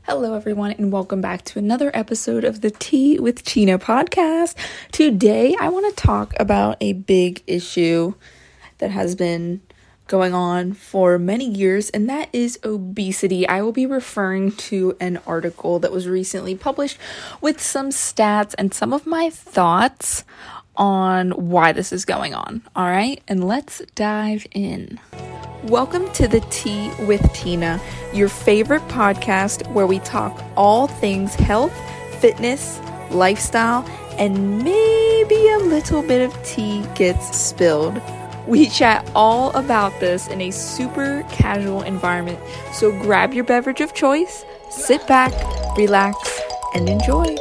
Hello, everyone, and welcome back to another episode of the Tea with Tina podcast. Today, I want to talk about a big issue that has been going on for many years, and that is obesity. I will be referring to an article that was recently published with some stats and some of my thoughts on why this is going on. All right, and let's dive in. Welcome to the Tea with Tina, your favorite podcast where we talk all things health, fitness, lifestyle, and maybe a little bit of tea gets spilled. We chat all about this in a super casual environment, so grab your beverage of choice, sit back, relax, and enjoy.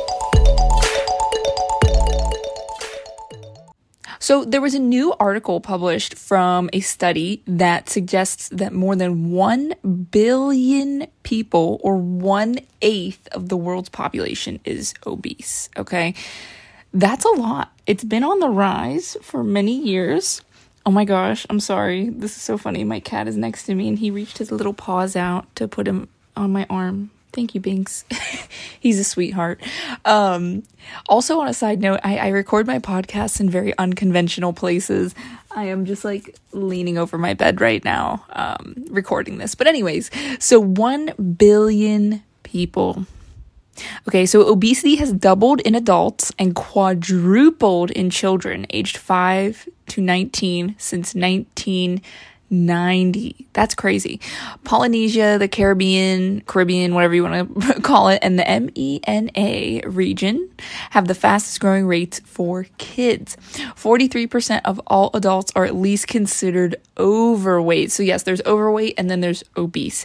So there was a new article published from a study that suggests that more than 1 billion people, or 1/8 of the world's population, is obese, okay? That's a lot. It's been on the rise for many years. Oh my gosh, I'm sorry. This is so funny. My cat is next to me and he reached his little paws out to put him on my arm. Thank you, Binks. He's a sweetheart. Also, on a side note, I record my podcasts in very unconventional places. I am just like leaning over my bed right now, recording this. But anyways, so 1 billion people. Okay, so obesity has doubled in adults and quadrupled in children aged 5 to 19 since 1990. That's crazy. Polynesia, the Caribbean, whatever you want to call it, and the MENA region have the fastest growing rates for kids. 43% of all adults are at least considered overweight. So yes, there's overweight and then there's obese.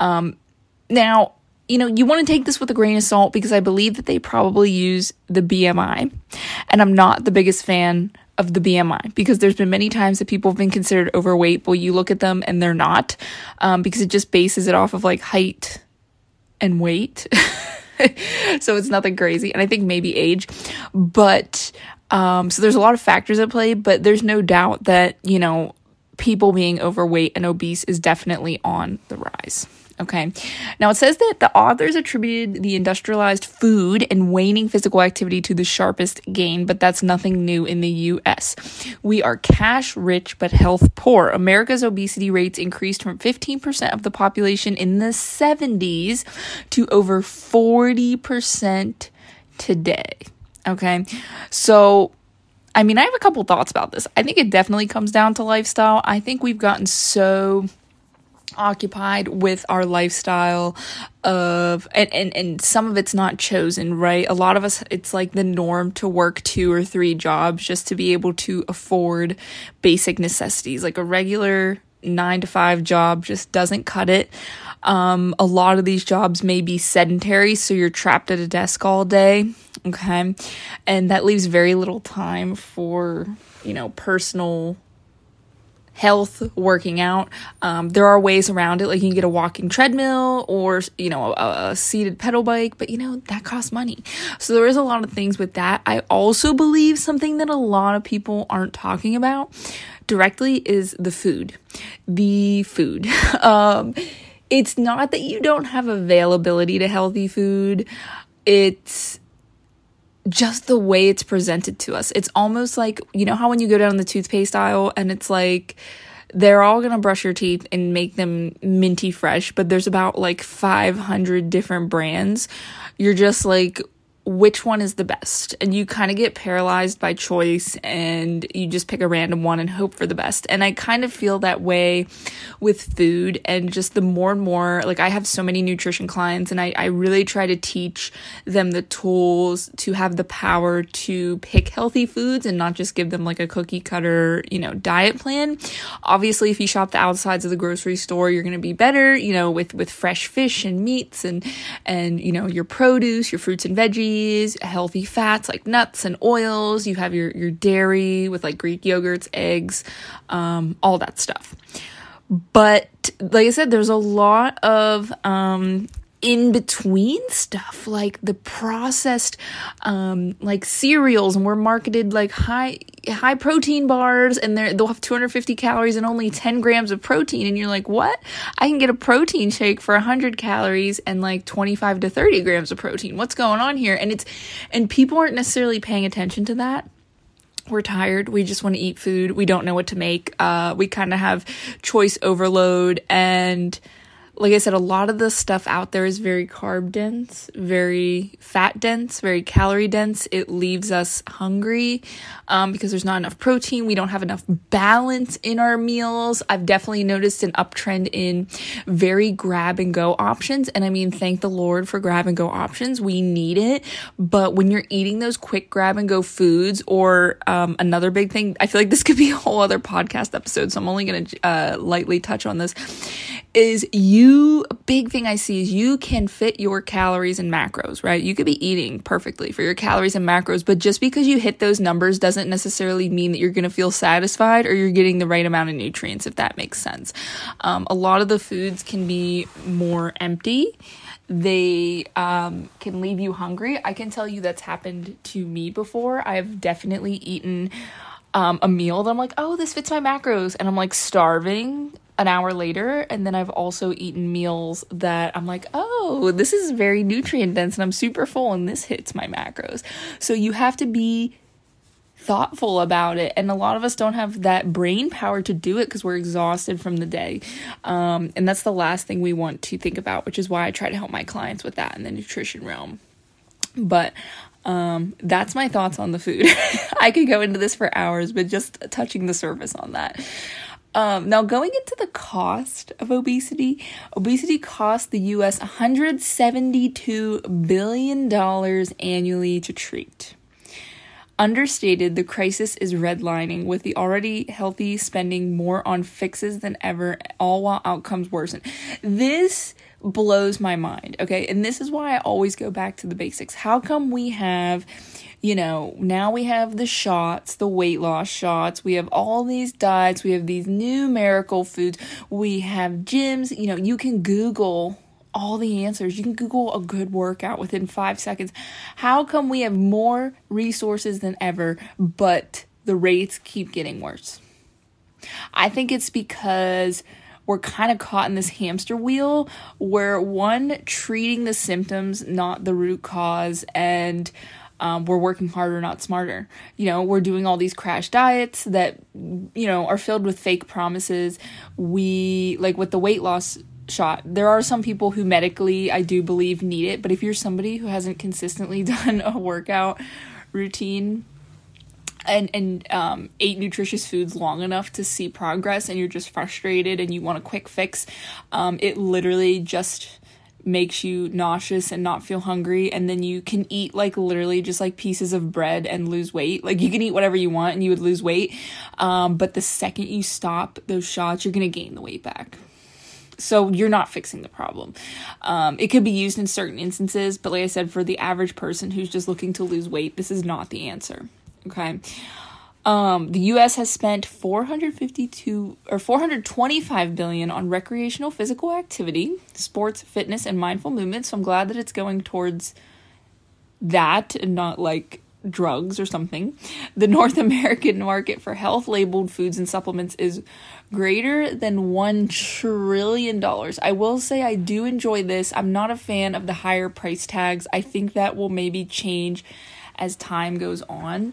Now, you want to take this with a grain of salt because I believe that they probably use the BMI, and I'm not the biggest fan of the BMI because there's been many times that people have been considered overweight, but you look at them and they're not, because it just bases it off of like height and weight. So it's nothing crazy. And I think maybe age, but, so there's a lot of factors at play, but there's no doubt that, people being overweight and obese is definitely on the rise. Okay. Now it says that the authors attributed the industrialized food and waning physical activity to the sharpest gain, but that's nothing new in the US. We are cash rich, but health poor. America's obesity rates increased from 15% of the population in the 70s to over 40% today. Okay. So, I have a couple thoughts about this. I think it definitely comes down to lifestyle. I think we've gotten so occupied with our lifestyle of and some of it's not chosen, right? A lot of us, it's like the norm to work 2 or 3 jobs just to be able to afford basic necessities. Like a regular 9-to-5 job just doesn't cut it. A lot of these jobs may be sedentary, so you're trapped at a desk all day, okay? And that leaves very little time for, personal health, working out. There are ways around it, like you can get a walking treadmill or, a seated pedal bike, but that costs money. So there is a lot of things with that. I also believe something that a lot of people aren't talking about directly is the food. It's not that you don't have availability to healthy food. It's just the way it's presented to us. It's almost like, how when you go down the toothpaste aisle and it's like, they're all going to brush your teeth and make them minty fresh, but there's about like 500 different brands. You're just like, which one is the best? And you kind of get paralyzed by choice and you just pick a random one and hope for the best. And I kind of feel that way with food, and just the more and more, like I have so many nutrition clients and I really try to teach them the tools to have the power to pick healthy foods and not just give them like a cookie cutter, diet plan. Obviously, if you shop the outsides of the grocery store, you're going to be better, with fresh fish and meats and your produce, your fruits and veggies, healthy fats like nuts and oils. You have your dairy with like Greek yogurts, eggs, all that stuff. But like I said, there's a lot of in between stuff, like the processed, like cereals, and we're marketed like high protein bars, and they'll have 250 calories and only 10 grams of protein. And you're like, what? I can get a protein shake for 100 calories and like 25 to 30 grams of protein. What's going on here? And people aren't necessarily paying attention to that. We're tired. We just want to eat food. We don't know what to make. We kind of have choice overload. And like I said, a lot of the stuff out there is very carb dense, very fat dense, very calorie dense. It leaves us hungry because there's not enough protein. We don't have enough balance in our meals. I've definitely noticed an uptrend in very grab and go options. And I mean, thank the Lord for grab and go options. We need it. But when you're eating those quick grab and go foods, or another big thing, I feel like this could be a whole other podcast episode, so I'm only going to lightly touch on this, is a big thing I see is you can fit your calories and macros, right? You could be eating perfectly for your calories and macros, but just because you hit those numbers doesn't necessarily mean that you're going to feel satisfied or you're getting the right amount of nutrients, if that makes sense. A lot of the foods can be more empty. They can leave you hungry. I can tell you that's happened to me before. I've definitely eaten a meal that I'm like, oh, this fits my macros, and I'm like starving an hour later. And then I've also eaten meals that I'm like, oh, this is very nutrient dense and I'm super full and this hits my macros. So you have to be thoughtful about it, and a lot of us don't have that brain power to do it because we're exhausted from the day, and that's the last thing we want to think about, which is why I try to help my clients with that in the nutrition realm. But that's my thoughts on the food. I could go into this for hours, but just touching the surface on that. Now, going into the cost of obesity costs the U.S. $172 billion annually to treat. Understated, the crisis is redlining, with the already healthy spending more on fixes than ever, all while outcomes worsen. This blows my mind, okay? And this is why I always go back to the basics. How come we have, now we have the shots, the weight loss shots, we have all these diets, we have these new miracle foods, we have gyms, you can Google all the answers. You can Google a good workout within 5 seconds. How come we have more resources than ever, but the rates keep getting worse? I think it's because we're kind of caught in this hamster wheel where treating the symptoms, not the root cause, and we're working harder, not smarter. We're doing all these crash diets that, are filled with fake promises. Like with the weight loss shot, there are some people who medically, I do believe, need it, but if you're somebody who hasn't consistently done a workout routine and ate nutritious foods long enough to see progress, and you're just frustrated and you want a quick fix, it literally just makes you nauseous and not feel hungry, and then you can eat literally just pieces of bread and lose weight. You can eat whatever you want and you would lose weight, but the second you stop those shots, you're gonna gain the weight back. So you're not fixing the problem. It could be used in certain instances, but like I said, for the average person who's just looking to lose weight, this is not the answer. Okay. The U.S. has spent $425 billion on recreational physical activity, sports, fitness, and mindful movement. So I'm glad that it's going towards that and not drugs or something. The North American market for health labeled foods and supplements is greater than $1 trillion. I will say I do enjoy this. I'm not a fan of the higher price tags. I think that will maybe change as time goes on.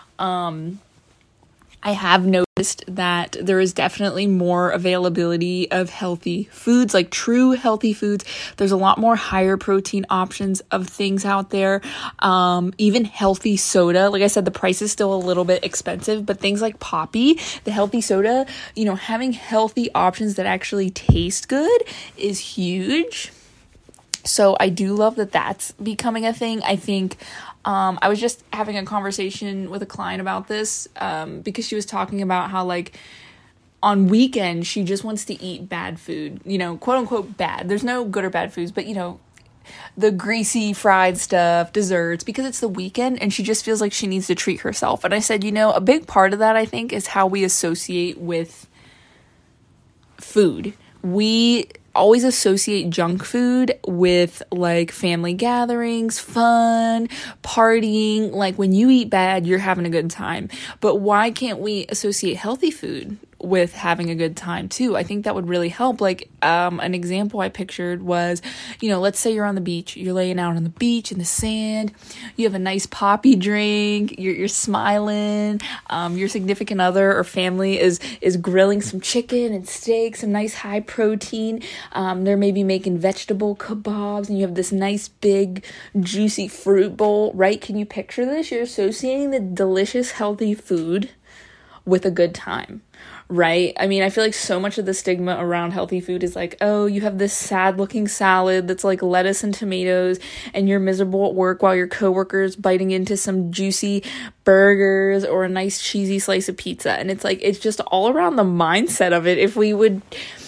I have noticed that there is definitely more availability of healthy foods, true healthy foods. There's a lot more higher protein options of things out there. Even healthy soda. Like I said, the price is still a little bit expensive, but things like Poppy, the healthy soda, having healthy options that actually taste good is huge. So I do love that that's becoming a thing. I think I was just having a conversation with a client about this because she was talking about how on weekends she just wants to eat bad food, quote unquote bad. There's no good or bad foods, but the greasy fried stuff, desserts, because it's the weekend and she just feels like she needs to treat herself. And I said, a big part of that I think is how we associate with food. We always associate junk food with like family gatherings, fun, partying. Like when you eat bad, you're having a good time. But why can't we associate healthy food with having a good time too? I think that would really help. Like an example I pictured was, let's say you're on the beach, you're laying out on the beach in the sand, you have a nice poppy drink, you're smiling, your significant other or family is grilling some chicken and steak, some nice high protein, they're maybe making vegetable kebabs, and you have this nice big juicy fruit bowl, right? Can you picture this? You're associating the delicious healthy food with a good time, right? I mean, I feel like so much of the stigma around healthy food is like, oh, you have this sad looking salad that's like lettuce and tomatoes, and you're miserable at work while your coworker's biting into some juicy burgers or a nice cheesy slice of pizza. And it's like, it's just all around the mindset of it. If we would,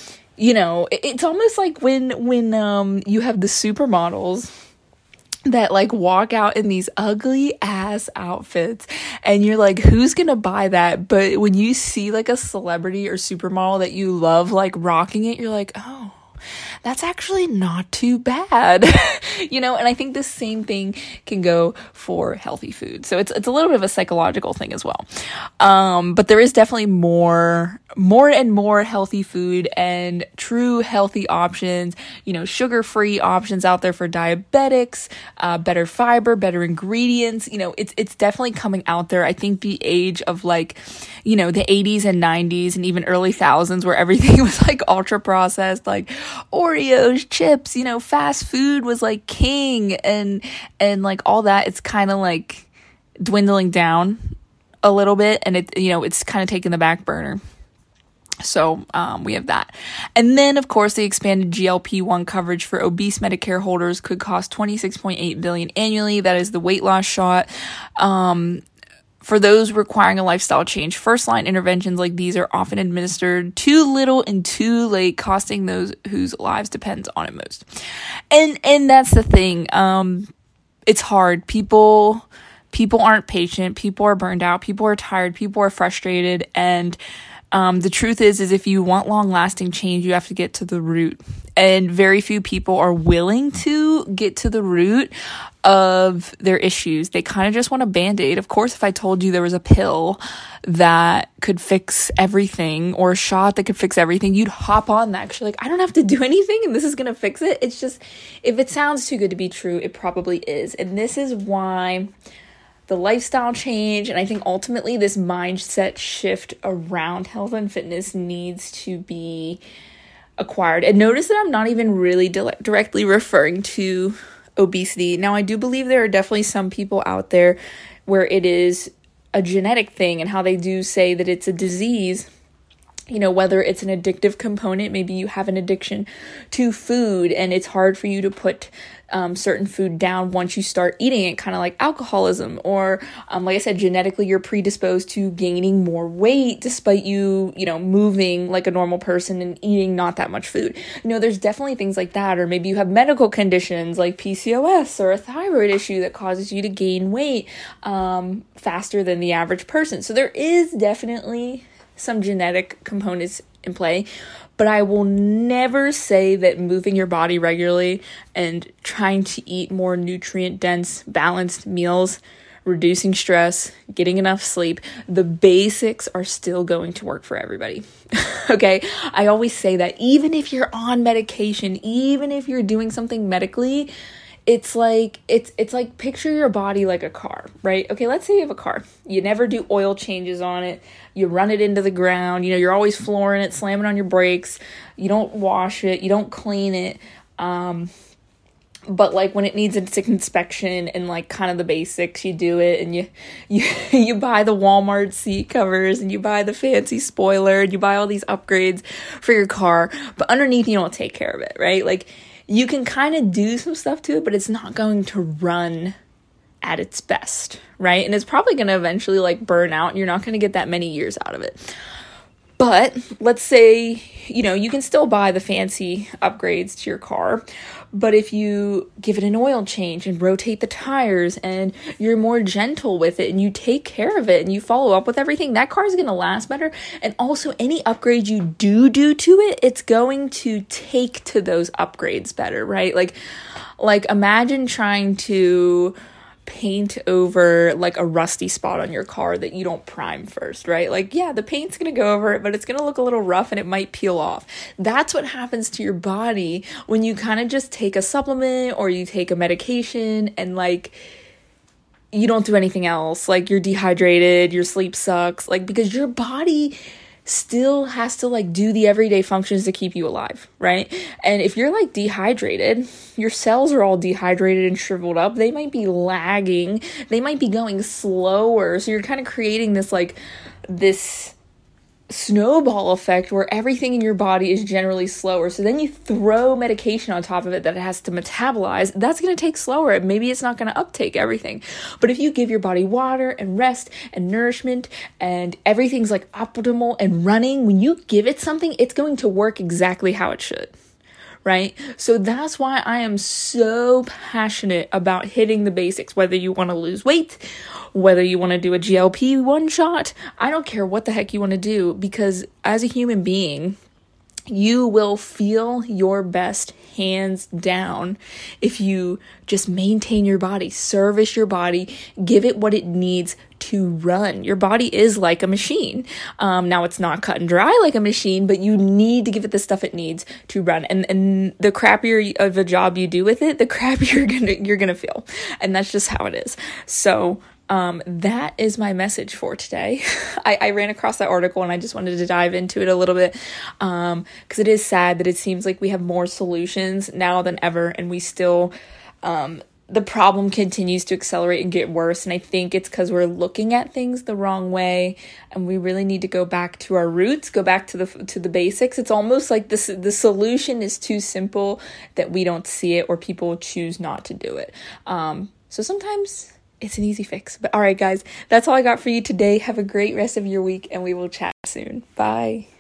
it's almost like when you have the supermodels that like walk out in these ugly ass outfits and you're like, who's gonna buy that? But when you see like a celebrity or supermodel that you love like rocking it, you're like, oh, that's actually not too bad. And I think the same thing can go for healthy food. So it's a little bit of a psychological thing as well. But there is definitely more and more healthy food and true healthy options, sugar-free options out there for diabetics, better fiber, better ingredients. It's definitely coming out there. I think the age of like, the 80s and 90s and even early thousands where everything was like ultra processed, like Oreos, chips, fast food was like king and like all that. It's kind of like dwindling down a little bit, and it's kind of taking the back burner. So we have that. And then, of course, the expanded GLP-1 coverage for obese Medicare holders could cost $26.8 billion annually. That is the weight loss shot. For those requiring a lifestyle change, first-line interventions like these are often administered too little and too late, costing those whose lives depends on it most. And that's the thing. It's hard. People aren't patient. People are burned out. People are tired. People are frustrated. And the truth is if you want long-lasting change, you have to get to the root. And very few people are willing to get to the root of their issues. They kind of just want a Band-Aid. Of course, if I told you there was a pill that could fix everything or a shot that could fix everything, you'd hop on that because you're like, I don't have to do anything and this is going to fix it. It's just, if it sounds too good to be true, it probably is. And this is why the lifestyle change, and I think ultimately this mindset shift around health and fitness needs to be acquired. And notice that I'm not even really directly referring to obesity. Now, I do believe there are definitely some people out there where it is a genetic thing and how they do say that it's a disease. Whether it's an addictive component, maybe you have an addiction to food and it's hard for you to put certain food down once you start eating it, kind of like alcoholism, or like I said, genetically you're predisposed to gaining more weight despite you moving like a normal person and eating not that much food. There's definitely things like that, or maybe you have medical conditions like PCOS or a thyroid issue that causes you to gain weight faster than the average person. So there is definitely some genetic components in play, but I will never say that moving your body regularly and trying to eat more nutrient-dense, balanced meals, reducing stress, getting enough sleep, the basics are still going to work for everybody. Okay? I always say that even if you're on medication, even if you're doing something medically, it's like picture your body like a car, right? Okay, let's say you have a car. You never do oil changes on it. You run it into the ground. You're always flooring it, slamming on your brakes. You don't wash it. You don't clean it. But like when it needs its inspection and like kind of the basics, you do it, and you buy the Walmart seat covers and you buy the fancy spoiler and you buy all these upgrades for your car, but underneath you don't take care of it, right? Like you can kind of do some stuff to it, but it's not going to run at its best, right? And it's probably going to eventually like burn out and you're not going to get that many years out of it. But let's say, you can still buy the fancy upgrades to your car, but if you give it an oil change and rotate the tires and you're more gentle with it and you take care of it and you follow up with everything, that car is going to last better. And also any upgrade you do to it, it's going to take to those upgrades better, right? Like imagine trying to paint over like a rusty spot on your car that you don't prime first, right? Like, yeah, the paint's going to go over it, but it's going to look a little rough and it might peel off. That's what happens to your body when you kind of just take a supplement or you take a medication and like you don't do anything else. Like you're dehydrated, your sleep sucks, like because your body still has to like do the everyday functions to keep you alive, right? And if you're like dehydrated, your cells are all dehydrated and shriveled up, they might be lagging, they might be going slower. So you're kind of creating this snowball effect where everything in your body is generally slower. So then you throw medication on top of it that it has to metabolize. That's going to take slower. Maybe it's not going to uptake everything. But if you give your body water and rest and nourishment and everything's like optimal and running, when you give it something, it's going to work exactly how it should. Right? So that's why I am so passionate about hitting the basics, whether you want to lose weight, whether you want to do a GLP-1 shot, I don't care what the heck you want to do, because as a human being, you will feel your best hands down if you just maintain your body, service your body, give it what it needs to run. Your body is like a machine. Now it's not cut and dry like a machine, but you need to give it the stuff it needs to run. And the crappier of a job you do with it, the crappier you're gonna feel. And that's just how it is. So that is my message for today. I ran across that article and I just wanted to dive into it a little bit, because it is sad that it seems like we have more solutions now than ever, and we still, the problem continues to accelerate and get worse. And I think it's because we're looking at things the wrong way, and we really need to go back to our roots, go back to the basics. It's almost like the solution is too simple that we don't see it, or people choose not to do it. So sometimes it's an easy fix. But all right, guys, that's all I got for you today. Have a great rest of your week, and we will chat soon. Bye.